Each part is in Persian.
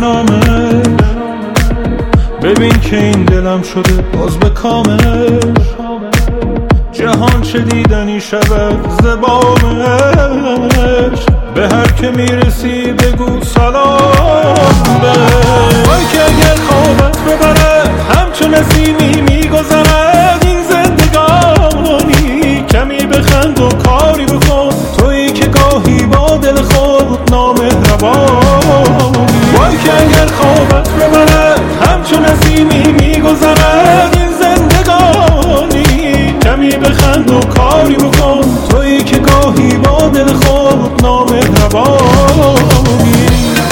نامش. ببین که این دلم شده باز به کامش. جهان چه دیدنی شود زبامش. به هر که میرسی بگو سلام بهش. وای که اگر خوابت ببره همچون نسیمی میگذرد این زندگانی. کمی بخند و کاری بکن تویی که گاهی با دل خود نامهربانی. وای که اگر خوابت ببره همچون نسیمی میگذرد این زندگانی. کمی بخند و کاری بکن تویی که گاهی با دل خود نامهربانی.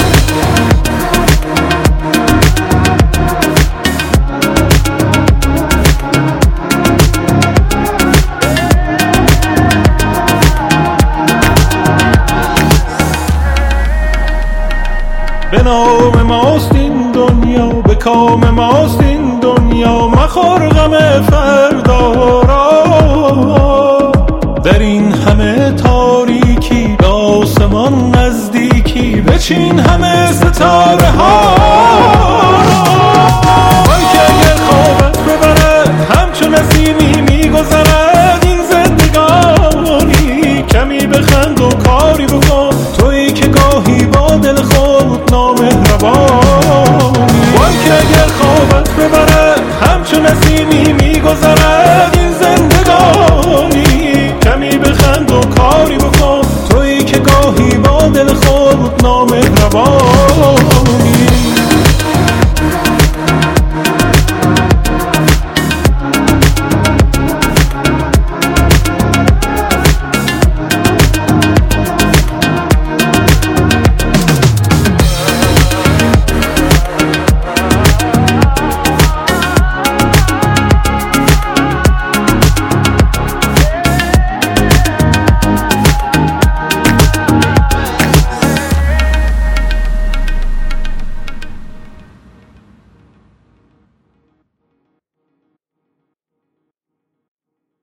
به نام ماست این دنیا، به کام ماست این دنیا، مخور غم فردا را. در این همه تاریکی به آسمان نزدیکی بچین همه ستاره ها. وای که اگر خوابت ببره همچون نسیمی میگذرد این زندگانی. کمی بخند و کاری بکن تویی که گاهی با دل خود نامهربانی. وای که اگر خوابت ببره همچون نسیمی میگذرد